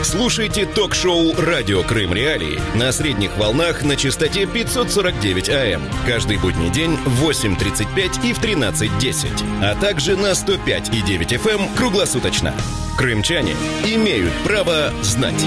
Слушайте ток-шоу «Радио Крым Реалии» на средних волнах на частоте 549 АМ. Каждый будний день в 8:35 и в 13:10. А также на 105,9 FM круглосуточно. Крымчане имеют право знать.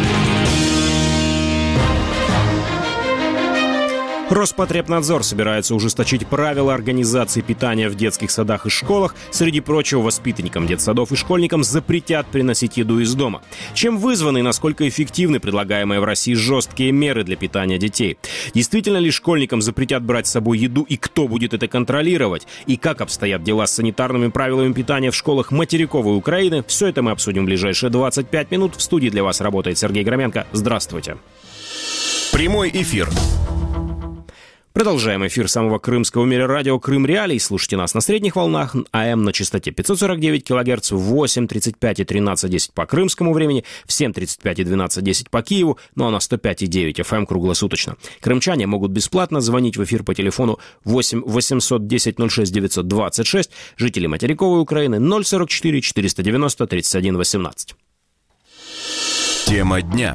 Роспотребнадзор собирается ужесточить правила организации питания в детских садах и школах. Среди прочего, воспитанникам детсадов и школьникам запретят приносить еду из дома. Чем вызваны и насколько эффективны предлагаемые в России жесткие меры для питания детей? Действительно ли школьникам запретят брать с собой еду и кто будет это контролировать? И как обстоят дела с санитарными правилами питания в школах материковой Украины? Все это мы обсудим в ближайшие 25 минут. В студии для вас работает Сергей Громенко. Здравствуйте. Прямой эфир. Продолжаем эфир самого крымского в мире радио «Крым Реалий». Слушайте нас на средних волнах, АМ на частоте 549 кГц, в 8:35 и 13:10 по крымскому времени, в 7:35 и 12:10 по Киеву, ну а на 105,9 FM круглосуточно. Крымчане могут бесплатно звонить в эфир по телефону 8 810 06 926, жители материковой Украины 044 490 31 18. Тема дня.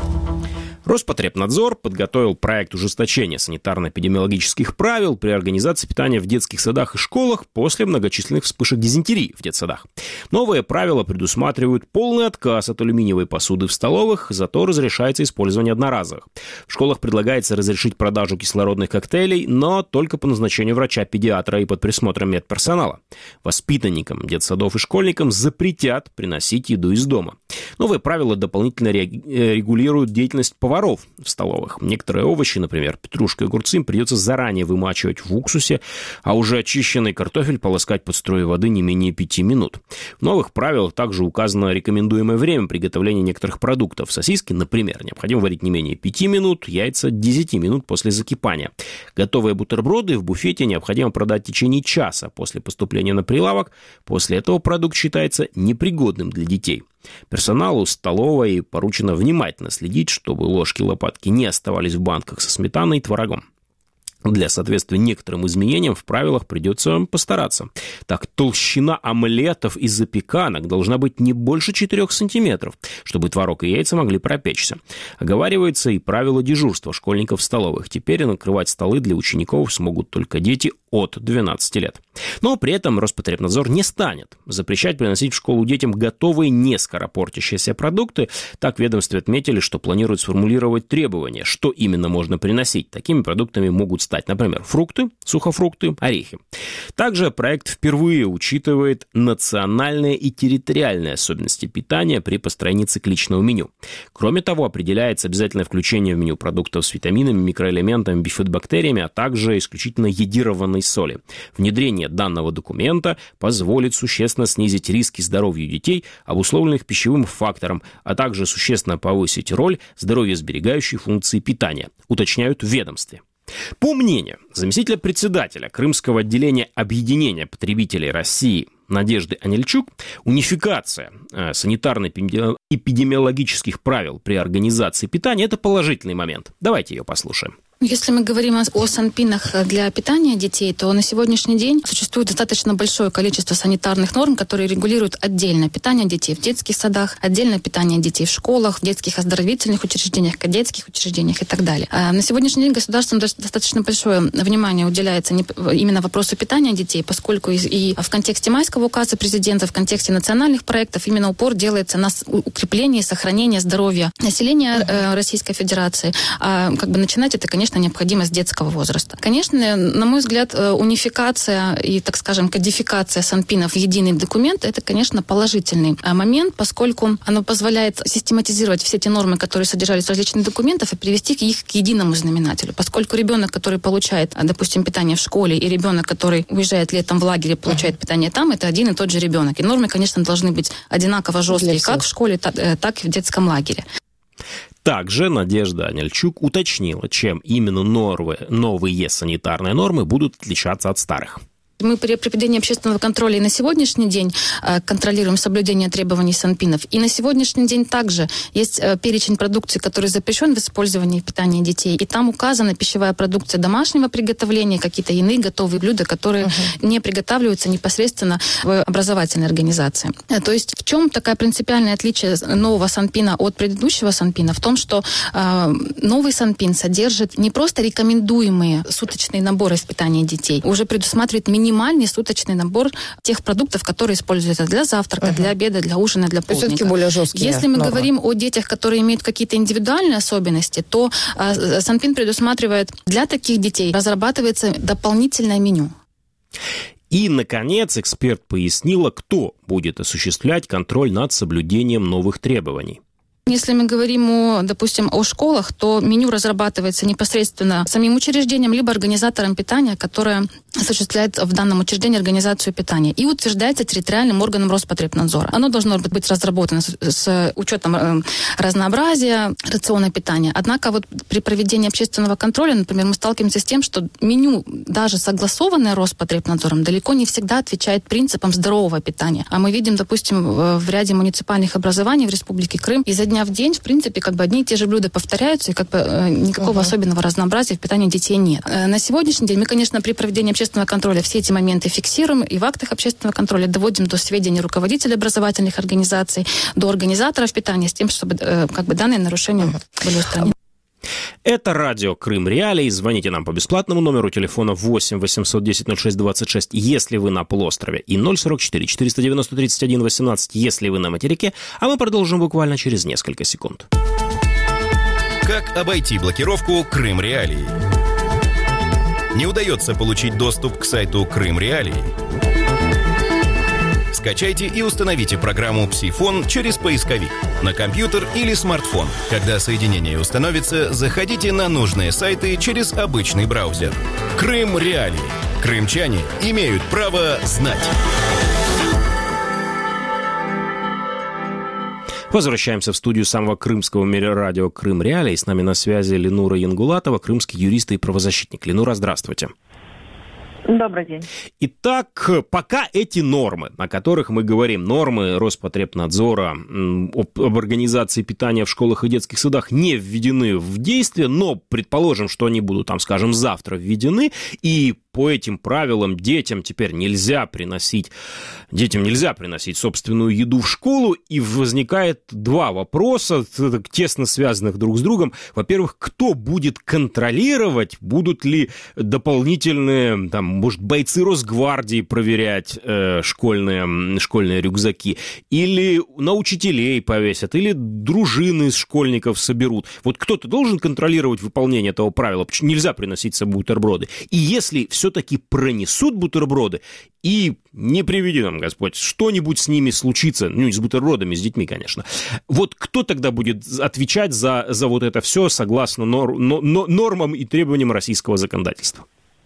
Роспотребнадзор подготовил проект ужесточения санитарно-эпидемиологических правил при организации питания в детских садах и школах после многочисленных вспышек дизентерии в детсадах. Новые правила предусматривают полный отказ от алюминиевой посуды в столовых, зато разрешается использование одноразовых. В школах предлагается разрешить продажу кислородных коктейлей, но только по назначению врача-педиатра и под присмотром медперсонала. Воспитанникам детсадов и школьникам запретят приносить еду из дома. Новые правила дополнительно регулируют деятельность поваров в столовых. Некоторые овощи, например, петрушка и огурцы, им придется заранее вымачивать в уксусе, а уже очищенный картофель полоскать под струей воды не менее 5 минут. В новых правилах также указано рекомендуемое время приготовления некоторых продуктов. Сосиски, например, необходимо варить не менее 5 минут, яйца 10 минут после закипания. Готовые бутерброды в буфете необходимо продать в течение часа после поступления на прилавок. После этого продукт считается непригодным для детей. Персоналу столовой поручено внимательно следить, чтобы ложки и лопатки не оставались в банках со сметаной и творогом. Для соответствия некоторым изменениям в правилах придется постараться. Так, толщина омлетов и запеканок должна быть не больше 4 сантиметров, чтобы творог и яйца могли пропечься. Оговаривается и правило дежурства школьников в столовых. Теперь накрывать столы для учеников смогут только дети от 12 лет. Но при этом Роспотребнадзор не станет запрещать приносить в школу детям готовые не скоропортящиеся продукты. Так, в ведомстве отметили, что планируют сформулировать требования, что именно можно приносить. Такими продуктами могут стать, например, фрукты, сухофрукты, орехи. Также проект впервые учитывает национальные и территориальные особенности питания при построении цикличного меню. Кроме того, определяется обязательное включение в меню продуктов с витаминами, микроэлементами, бифидобактериями, а также исключительно йодированной соли. Внедрение данного документа позволит существенно снизить риски здоровью детей, обусловленных пищевым фактором, а также существенно повысить роль здоровьесберегающей функции питания, уточняют в ведомстве. По мнению заместителя председателя Крымского отделения Объединения потребителей России Надежды Анельчук, унификация санитарно-эпидемиологических правил при организации питания – это положительный момент. Давайте ее послушаем. Если мы говорим о санпинах для питания детей, то на сегодняшний день существует достаточно большое количество санитарных норм, которые регулируют отдельно питание детей в детских садах, отдельно питание детей в школах, в детских оздоровительных учреждениях, кадетских учреждениях и так далее. На сегодняшний день государством достаточно большое внимание уделяется именно вопросу питания детей, поскольку и в контексте майского указа президента, в контексте национальных проектов именно упор делается на укрепление и сохранение здоровья населения Российской Федерации. Начинать это, конечно, необходимо с детского возраста. Конечно, на мой взгляд, унификация и, так скажем, кодификация санпинов в единый документ – это, конечно, положительный момент, поскольку оно позволяет систематизировать все те нормы, которые содержались в различных документах, и привести их к единому знаменателю. Поскольку ребенок, который получает, допустим, питание в школе, и ребенок, который уезжает летом в лагерь и получает питание там, это один и тот же ребенок. И нормы, конечно, должны быть одинаково жесткие как в школе, так и в детском лагере. Также Надежда Анельчук уточнила, чем именно новые санитарные нормы будут отличаться от старых. Мы при проведении общественного контроля и на сегодняшний день контролируем соблюдение требований Санпинов. И на сегодняшний день также есть перечень продукции, который запрещен в использовании в питании детей. И там указана пищевая продукция домашнего приготовления, какие-то иные готовые блюда, которые не приготавливаются непосредственно в образовательной организации. То есть в чем такое принципиальное отличие нового Санпина от предыдущего Санпина? В том, что новый Санпин содержит не просто рекомендуемые суточные наборы в питании детей, уже предусматривает минимальный суточный набор тех продуктов, которые используются для завтрака, для обеда, для ужина, для полдника. Все-таки более жесткие Если мы нормы. говорим о детях, которые имеют какие-то индивидуальные особенности, то Санпин предусматривает для таких детей разрабатывается дополнительное меню. И, наконец, эксперт пояснила, кто будет осуществлять контроль над соблюдением новых требований. Если мы говорим, допустим, о школах, то меню разрабатывается непосредственно самим учреждением, либо организатором питания, которое осуществляет в данном учреждении организацию питания, и утверждается территориальным органом Роспотребнадзора. Оно должно быть разработано с учетом разнообразия рациона питания. Однако вот при проведении общественного контроля, например, мы сталкиваемся с тем, что меню, даже согласованное Роспотребнадзором, далеко не всегда отвечает принципам здорового питания. А мы видим, допустим, в ряде муниципальных образований в Республике Крым изо дня в день, в принципе, одни и те же блюда повторяются, и никакого особенного разнообразия в питании детей нет. На сегодняшний день мы, конечно, при проведении общественного контроля все эти моменты фиксируем, и в актах общественного контроля доводим до сведения руководителей образовательных организаций, до организаторов питания, с тем, чтобы данные нарушения были устранены. Это радио Крым Реалии. Звоните нам по бесплатному номеру телефона 8 810 06 26, если вы на полуострове, и 044 490 31 18, если вы на материке. А мы продолжим буквально через несколько секунд. Как обойти блокировку Крым Реалии? Не удается получить доступ к сайту Крым Реалии? Скачайте и установите программу «Псифон» через поисковик на компьютер или смартфон. Когда соединение установится, заходите на нужные сайты через обычный браузер. Крым Реалии. Крымчане имеют право знать. Возвращаемся в студию самого крымского радио Крым Реалии. С нами на связи Ленура Янгулатова, крымский юрист и правозащитник. Ленура, здравствуйте. Добрый день. Итак, пока эти нормы, о которых мы говорим, нормы Роспотребнадзора об организации питания в школах и детских садах не введены в действие, но предположим, что они будут, скажем, завтра введены, и по этим правилам детям теперь нельзя приносить собственную еду в школу, и возникает два вопроса, тесно связанных друг с другом. Во-первых, кто будет контролировать, будут ли дополнительные, может, бойцы Росгвардии проверять школьные рюкзаки, или на учителей повесят, или дружины из школьников соберут. Вот кто-то должен контролировать выполнение этого правила, почему нельзя приносить с собой бутерброды. И если все-таки пронесут бутерброды, и не приведи нам, Господь, что-нибудь с ними случится, не с бутербродами, с детьми, конечно. Вот кто тогда будет отвечать за вот это все согласно нормам и требованиям российского законодательства?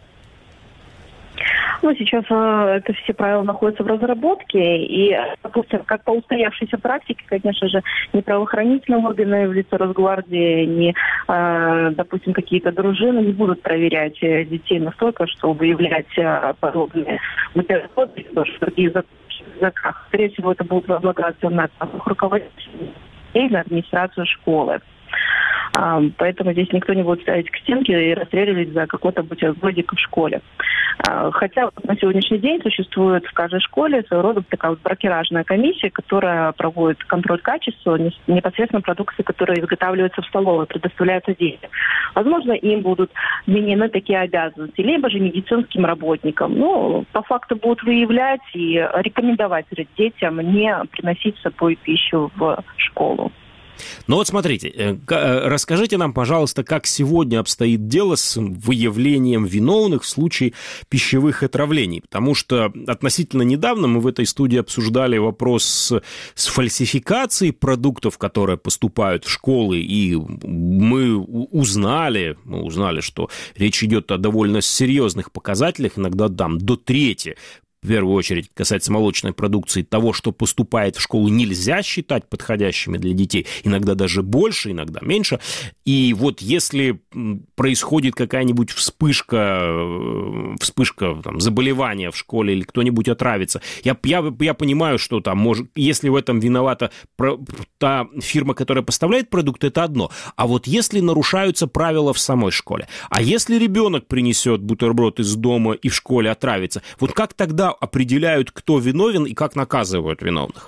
Сейчас это все правила находятся в разработке, и, допустим, как по устоявшейся практике, конечно же, ни правоохранительные органы в лице Росгвардии, ни, допустим, какие-то дружины не будут проверять детей настолько, чтобы выявлять подобные бутерброды, в других языках. Скорее всего, это будет возлагаться на руководителей и на администрацию школы. Поэтому здесь никто не будет ставить к стенке и расстреливать за какой-то бутербродик в школе. Хотя на сегодняшний день существует в каждой школе своего рода такая брокеражная комиссия, которая проводит контроль качества непосредственно продукции, которая изготавливается в столовой, предоставляется детям. Возможно, им будут вменены такие обязанности, либо же медицинским работникам. По факту будут выявлять и рекомендовать детям не приносить с собой пищу в школу. Ну смотрите, расскажите нам, пожалуйста, как сегодня обстоит дело с выявлением виновных в случае пищевых отравлений, потому что относительно недавно мы в этой студии обсуждали вопрос с фальсификацией продуктов, которые поступают в школы, и мы узнали, что речь идет о довольно серьезных показателях, иногда до трети в первую очередь касается молочной продукции, того, что поступает в школу, нельзя считать подходящими для детей, иногда даже больше, иногда меньше. И вот если происходит какая-нибудь вспышка там, заболевания в школе или кто-нибудь отравится, я понимаю, что там, может, если в этом виновата та фирма, которая поставляет продукт, это одно. А вот если нарушаются правила в самой школе, а если ребенок принесет бутерброд из дома и в школе отравится, вот как тогда определяют, кто виновен и как наказывают виновных?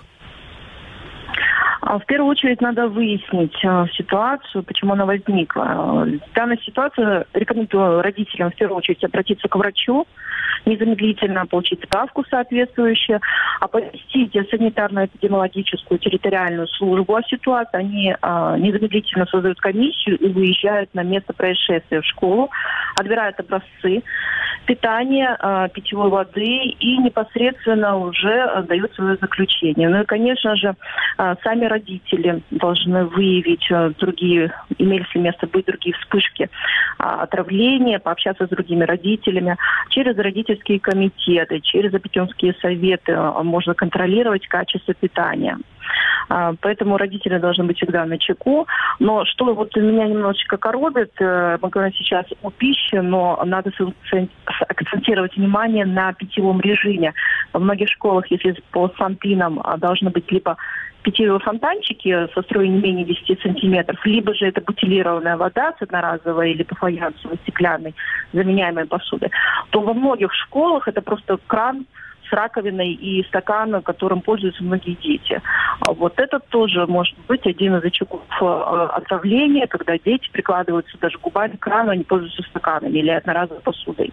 В первую очередь надо выяснить ситуацию, почему она возникла. В данной ситуации рекомендую родителям в первую очередь обратиться к врачу, незамедлительно получить справку соответствующую, оповестить санитарно-эпидемиологическую территориальную службу о ситуации. Они незамедлительно создают комиссию и выезжают на место происшествия в школу, отбирают образцы питания, питьевой воды и непосредственно уже дают свое заключение. Ну и, конечно же, сами родители должны выявить имели ли место быть другие вспышки отравления, пообщаться с другими родителями. Через родительские комитеты, через опекунские советы можно контролировать качество питания. Поэтому родители должны быть всегда начеку. Но что вот меня немножечко коробит, мы говорим сейчас о пище, но надо акцентировать внимание на питьевом режиме. Во многих школах, если по санпинам должны быть либо питьевые фонтанчики со струей не менее 10 сантиметров, либо же это бутилированная вода с одноразовой или фаянсовой стеклянной заменяемой посуды, то во многих школах это просто кран с раковиной и стаканом, которым пользуются многие дети. Вот это тоже может быть один из очагов отравления, когда дети прикладываются даже губами к крану, они пользуются стаканами или одноразовой посудой.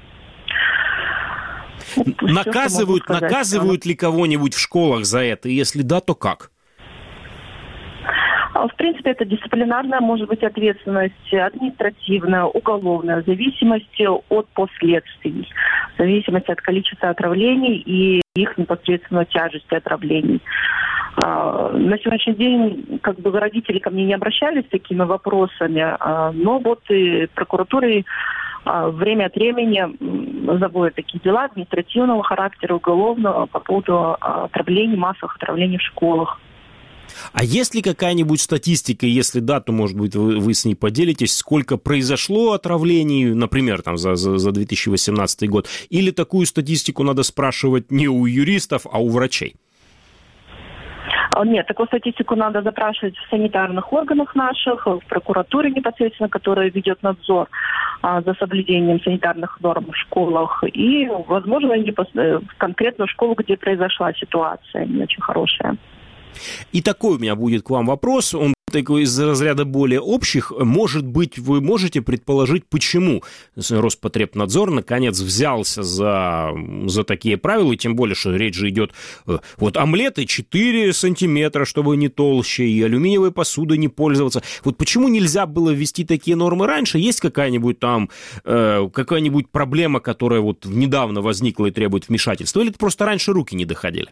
Наказывают ли кого-нибудь в школах за это? И если да, то как? В принципе, это дисциплинарная, может быть, ответственность, административная, уголовная, в зависимости от последствий, в зависимости от количества отравлений и их непосредственно тяжести отравлений. На сегодняшний день родители ко мне не обращались с такими вопросами, но вот и прокуратура время от времени заводит такие дела административного характера, уголовного по поводу отравлений, массовых отравлений в школах. А есть ли какая-нибудь статистика, если да, то, может быть, вы с ней поделитесь, сколько произошло отравлений, например, там, за 2018 год, или такую статистику надо спрашивать не у юристов, а у врачей? Нет, такую статистику надо запрашивать в санитарных органах наших, в прокуратуре непосредственно, которая ведет надзор за соблюдением санитарных норм в школах, и, возможно, конкретно в школу, где произошла ситуация не очень хорошая. И такой у меня будет к вам вопрос, он такой из разряда более общих. Может быть, вы можете предположить, почему Роспотребнадзор наконец взялся за такие правила, и тем более, что речь же идет, вот омлеты 4 сантиметра, чтобы не толще, и алюминиевой посудой не пользоваться. Вот почему нельзя было ввести такие нормы раньше? Есть какая-нибудь проблема, которая вот недавно возникла и требует вмешательства, или это просто раньше руки не доходили?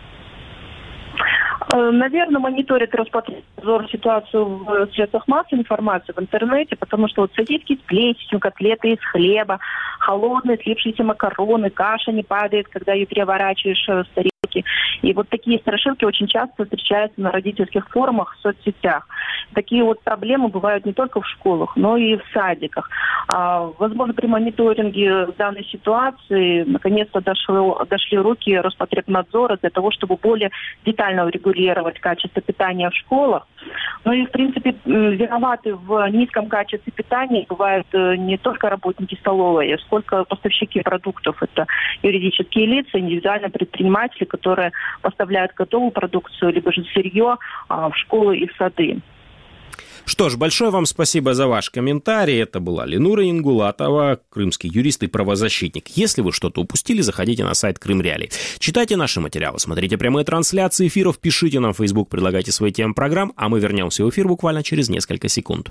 Наверное, мониторит Роспотребнадзор ситуацию в средствах массовой информации, в интернете, потому что вот сосиски с плесенью, котлеты из хлеба, холодные слипшиеся макароны, каша не падает, когда ее переворачиваешь в тарелке. И вот такие страшилки очень часто встречаются на родительских форумах в соцсетях. Такие вот проблемы бывают не только в школах, но и в садиках. Возможно, при мониторинге данной ситуации наконец-то дошли руки Роспотребнадзора для того, чтобы более детально урегулировать качество питания в школах. Ну и, в принципе, виноваты в низком качестве питания бывают не только работники столовой, сколько поставщики продуктов. Это юридические лица, индивидуальные предприниматели, которые поставляют готовую продукцию, либо же сырье в школы и в сады. Что ж, большое вам спасибо за ваш комментарий. Это была Ленура Ингулатова, крымский юрист и правозащитник. Если вы что-то упустили, заходите на сайт Крым Реалии. Читайте наши материалы, смотрите прямые трансляции эфиров, пишите нам в Facebook, предлагайте свои темы программ, а мы вернемся в эфир буквально через несколько секунд.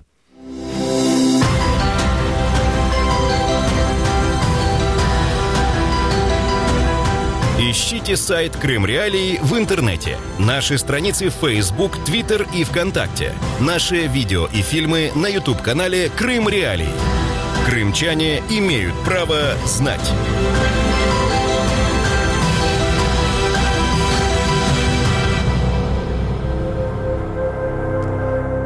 Ищите сайт Крым Реалии в интернете. Наши страницы в Facebook, Twitter и ВКонтакте. Наши видео и фильмы на YouTube-канале Крым Реалии. Крымчане имеют право знать.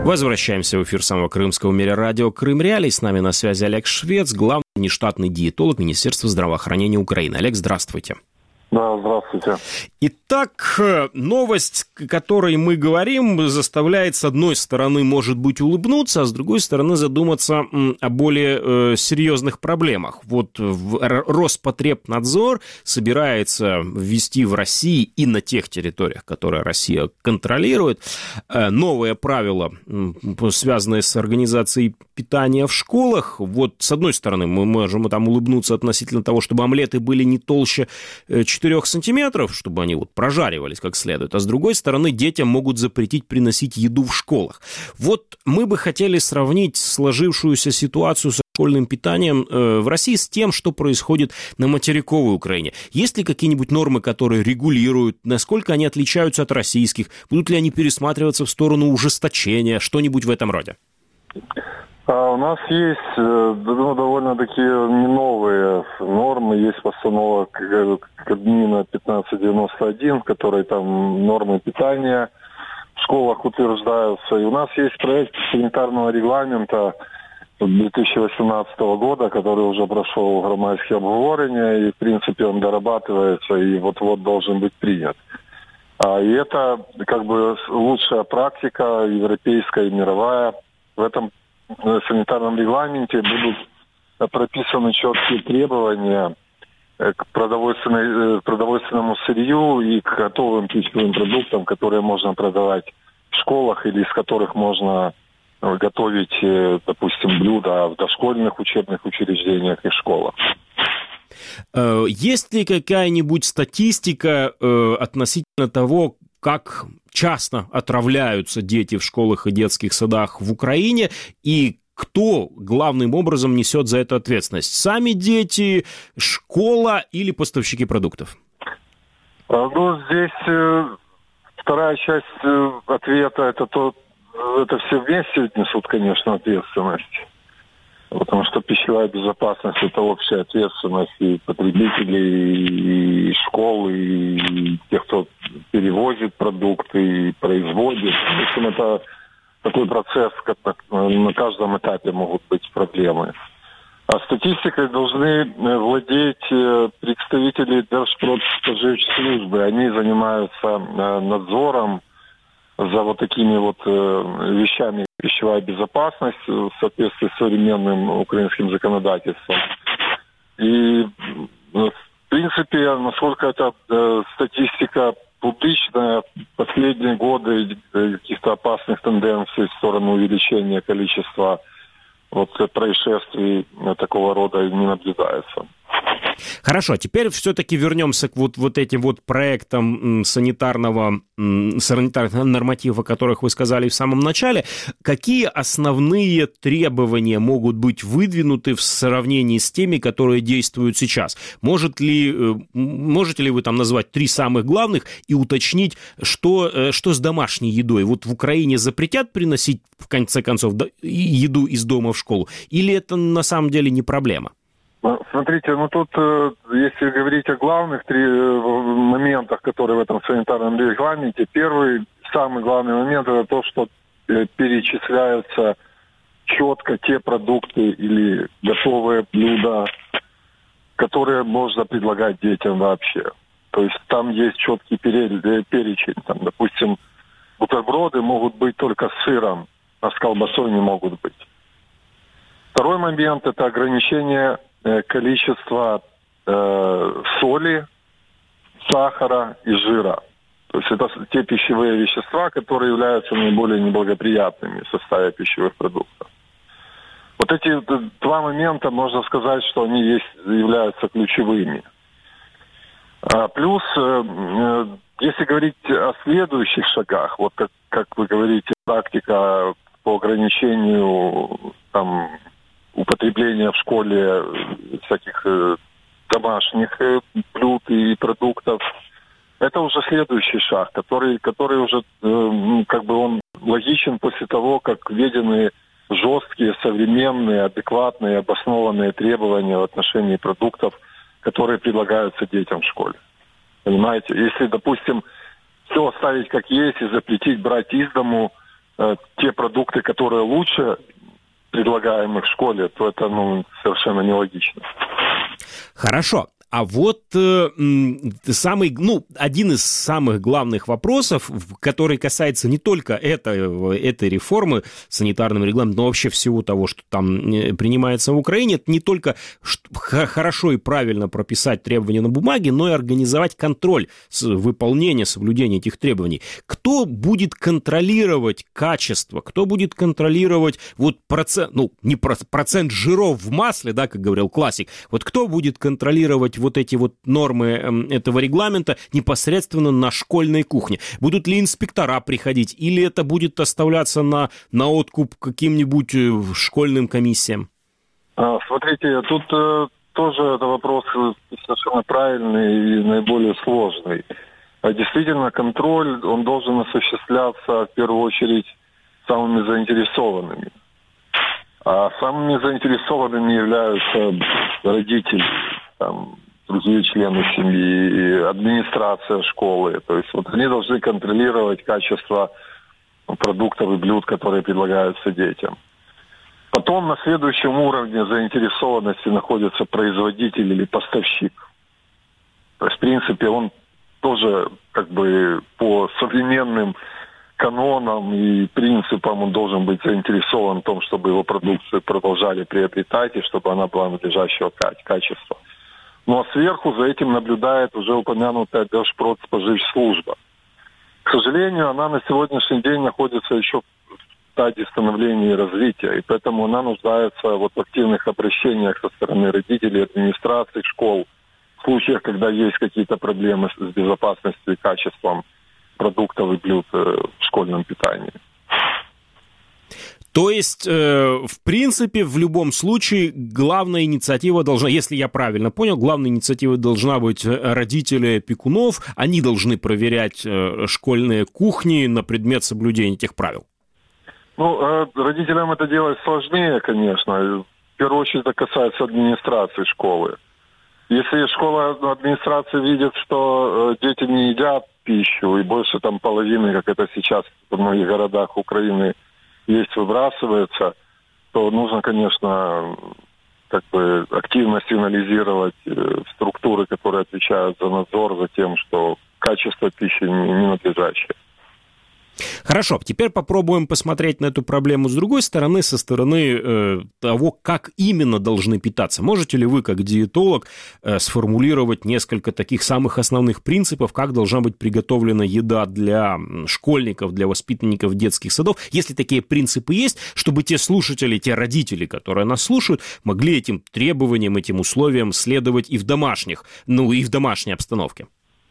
Возвращаемся в эфир самого крымского в мире радио «Крым Реалии». С нами на связи Олег Швец, главный внештатный диетолог Министерства здравоохранения Украины. Олег, здравствуйте. Да, здравствуйте. Итак, новость, о которой мы говорим, заставляет, с одной стороны, может быть, улыбнуться, а с другой стороны, задуматься о более серьезных проблемах. Вот Роспотребнадзор собирается ввести в России и на тех территориях, которые Россия контролирует, новые правила, связанные с организацией питания в школах. Вот, с одной стороны, мы можем там улыбнуться относительно того, чтобы омлеты были не толще 4 сантиметров, чтобы они вот прожаривались как следует, а с другой стороны, детям могут запретить приносить еду в школах. Вот мы бы хотели сравнить сложившуюся ситуацию со школьным питанием в России с тем, что происходит на материковой Украине. Есть ли какие-нибудь нормы, которые регулируют, насколько они отличаются от российских, будут ли они пересматриваться в сторону ужесточения, что-нибудь в этом роде? У нас есть довольно-таки не новые нормы. Есть постанова Кабмина 1591, в которой там нормы питания в школах утверждаются. И у нас есть проект санитарного регламента 2018 года, который уже прошел громадские обговорения, и в принципе он дорабатывается и вот-вот должен быть принят. И это как бы лучшая практика, европейская и мировая. В этом санитарном регламенте будут прописаны четкие требования к продовольственному сырью и к готовым пищевым продуктам, которые можно продавать в школах или из которых можно готовить, допустим, блюда в дошкольных учебных учреждениях и школах. Есть ли какая-нибудь статистика относительно того, как часто отравляются дети в школах и детских садах в Украине, и кто главным образом несет за это ответственность? Сами дети, школа или поставщики продуктов? Здесь вторая часть ответа, это все вместе несут, конечно, ответственность. Потому что пищевая безопасность – это общая ответственность и потребителей, и школ, и тех, кто перевозит продукты, и производит. В общем, это такой процесс, как на каждом этапе могут быть проблемы. А статистикой должны владеть представители Держпродспоживслужбы. Они занимаются надзором за вот такими вот вещами, пищевая безопасность в соответствии с современным украинским законодательством. И, в принципе, насколько эта статистика публичная, последние годы каких-то опасных тенденций в сторону увеличения количества происшествий такого рода не наблюдается. Хорошо, теперь все-таки вернемся к вот этим вот проектам санитарных нормативов, о которых вы сказали в самом начале. Какие основные требования могут быть выдвинуты в сравнении с теми, которые действуют сейчас? Можете ли вы там назвать 3 самых главных и уточнить, что с домашней едой? Вот в Украине запретят приносить, в конце концов, еду из дома в школу? Или это на самом деле не проблема? Смотрите, тут, если говорить о главных 3 моментах, которые в этом санитарном регламенте, первый, самый главный момент, это то, что перечисляются четко те продукты или готовые блюда, которые можно предлагать детям вообще. То есть там есть четкий перечень. Там, допустим, бутерброды могут быть только с сыром, а с колбасой не могут быть. Второй момент – это ограничение количество соли, сахара и жира. То есть это те пищевые вещества, которые являются наиболее неблагоприятными в составе пищевых продуктов. Вот эти 2 момента, можно сказать, что они являются ключевыми. Плюс, если говорить о следующих шагах, вот как вы говорите, практика по ограничению употребления в школе всяких домашних блюд и продуктов, это уже следующий шаг, который уже он логичен после того, как введены жесткие, современные, адекватные, обоснованные требования в отношении продуктов, которые предлагаются детям в школе. Понимаете? Если, допустим, все оставить как есть и запретить брать из дому те продукты, которые лучше предлагаемых в школе, то это совершенно нелогично. Хорошо. А вот один из самых главных вопросов, который касается не только этой реформы санитарным регламентом, но вообще всего того, что там принимается в Украине, это не только хорошо и правильно прописать требования на бумаге, но и организовать контроль выполнения, соблюдения этих требований. Кто будет контролировать качество, кто будет контролировать процент жиров в масле, да, как говорил классик, вот кто будет контролировать вот эти вот нормы этого регламента непосредственно на школьной кухне? Будут ли инспектора приходить, или это будет оставляться на откуп каким-нибудь школьным комиссиям? Смотрите, тут тоже это вопрос совершенно правильный и наиболее сложный. Действительно, контроль, он должен осуществляться в первую очередь самыми заинтересованными. А самыми заинтересованными являются родители, другие члены семьи, администрация школы. То есть они должны контролировать качество продуктов и блюд, которые предлагаются детям. Потом на следующем уровне заинтересованности находится производитель или поставщик. То есть, в принципе, он тоже по современным канонам и принципам он должен быть заинтересован в том, чтобы его продукцию продолжали приобретать и чтобы она была надлежащего качества. Ну а сверху за этим наблюдает уже упомянутая Держпродспоживслужба. К сожалению, она на сегодняшний день находится еще в стадии становления и развития, и поэтому она нуждается в активных обращениях со стороны родителей, администрации школ, в случаях, когда есть какие-то проблемы с безопасностью и качеством продуктов и блюд в школьном питании. То есть, в принципе, в любом случае, главная инициатива должна, если я правильно понял, главная инициатива должна быть родителей опекунов, они должны проверять школьные кухни на предмет соблюдения этих правил. Родителям это делать сложнее, конечно. В первую очередь это касается администрации школы. Если администрация видит, что дети не едят пищу, и больше половины, как это сейчас в многих городах Украины есть, выбрасывается, то нужно, конечно, активно сигнализировать структуры, которые отвечают за надзор, за тем, что качество пищи не надлежащее. Хорошо, теперь попробуем посмотреть на эту проблему с другой стороны, со стороны того, как именно должны питаться. Можете ли вы, как диетолог, сформулировать несколько таких самых основных принципов, как должна быть приготовлена еда для школьников, для воспитанников детских садов, если такие принципы есть, чтобы те слушатели, те родители, которые нас слушают, могли этим требованиям, этим условиям следовать и в домашней обстановке?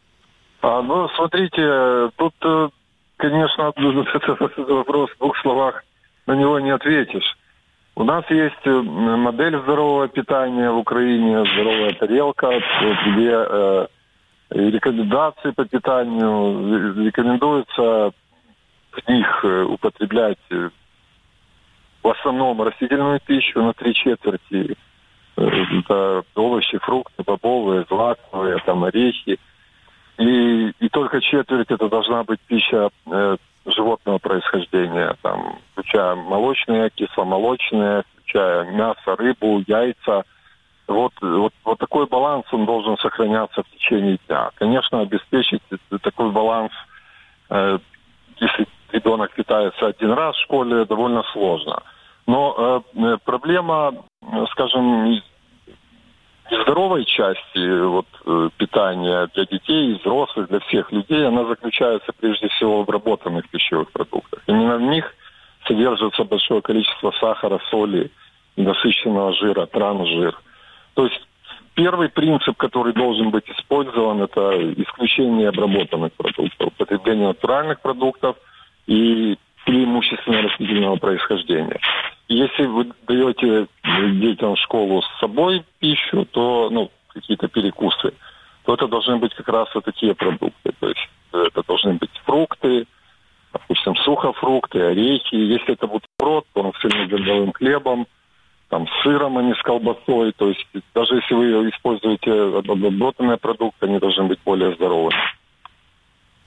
Смотрите, тут... Конечно, этот вопрос в 2 словах на него не ответишь. У нас есть модель здорового питания в Украине, здоровая тарелка, где рекомендации по питанию рекомендуется в них употреблять в основном растительную пищу на 3/4. Это овощи, фрукты, бобовые, злаковые, орехи. И только 1/4 это должна быть пища животного происхождения, включая молочные, кисломолочные, включая мясо, рыбу, яйца. Вот такой баланс, он должен сохраняться в течение дня. Конечно, обеспечить такой баланс, если ребенок питается 1 раз в школе, довольно сложно. Но проблема, скажем, здоровой части питания для детей, взрослых, для всех людей, она заключается прежде всего в обработанных пищевых продуктах. Именно в них содержится большое количество сахара, соли, насыщенного жира, трансжир. То есть первый принцип, который должен быть использован, это исключение обработанных продуктов, употребление натуральных продуктов и преимущественно растительного происхождения. Если вы даете детям в школу с собой пищу, то, какие-то перекусы, то это должны быть как раз такие продукты. То есть это должны быть фрукты, допустим, сухофрукты, орехи. Если это бутерброд, то он с цельнозерновым хлебом, с сыром, а не с колбасой. То есть даже если вы используете обработанные продукты, они должны быть более здоровыми.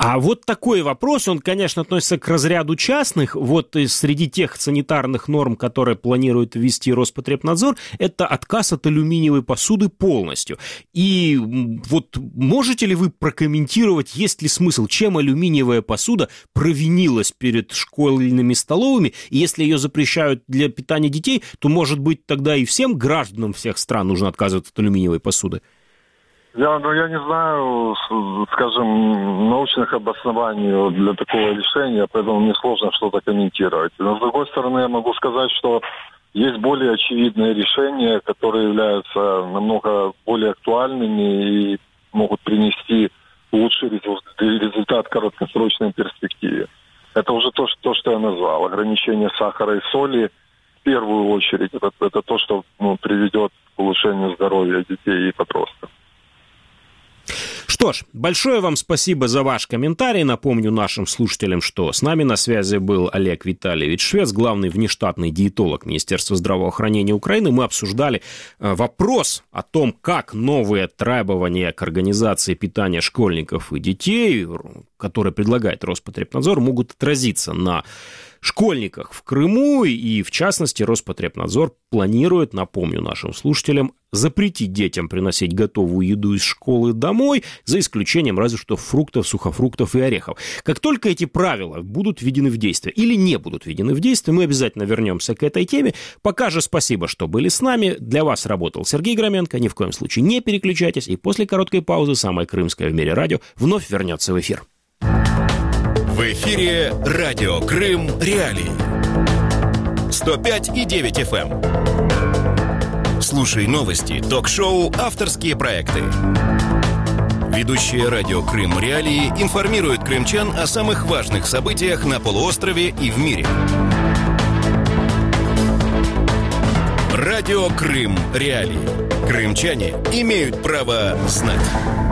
А вот такой вопрос, он, конечно, относится к разряду частных. Вот среди тех санитарных норм, которые планирует ввести Роспотребнадзор, это отказ от алюминиевой посуды полностью. И вот можете ли вы прокомментировать, есть ли смысл, чем алюминиевая посуда провинилась перед школьными столовыми, и если ее запрещают для питания детей, то, может быть, тогда и всем гражданам всех стран нужно отказываться от алюминиевой посуды? Я не знаю, скажем, научных обоснований для такого решения, поэтому мне сложно что-то комментировать. Но, с другой стороны, я могу сказать, что есть более очевидные решения, которые являются намного более актуальными и могут принести лучший результат в краткосрочной перспективе. Это уже то, что я назвал. Ограничение сахара и соли, в первую очередь, это то, что приведет к улучшению здоровья детей и подростков. Что ж, большое вам спасибо за ваш комментарий. Напомню нашим слушателям, что с нами на связи был Олег Витальевич Швец, главный внештатный диетолог Министерства здравоохранения Украины. Мы обсуждали вопрос о том, как новые требования к организации питания школьников и детей, которые предлагает Роспотребнадзор, могут отразиться на школьниках в Крыму, и, в частности, Роспотребнадзор планирует, напомню нашим слушателям, запретить детям приносить готовую еду из школы домой, за исключением разве что фруктов, сухофруктов и орехов. Как только эти правила будут введены в действие или не будут введены в действие, мы обязательно вернемся к этой теме. Пока же спасибо, что были с нами. Для вас работал Сергей Громенко. Ни в коем случае не переключайтесь, и после короткой паузы самое крымское в мире радио вновь вернется в эфир. В эфире радио Крым Реалии. 105,9 FM. Слушай новости, ток-шоу, авторские проекты. Ведущие радио Крым Реалии информируют крымчан о самых важных событиях на полуострове и в мире. Радио Крым Реалии. Крымчане имеют право знать.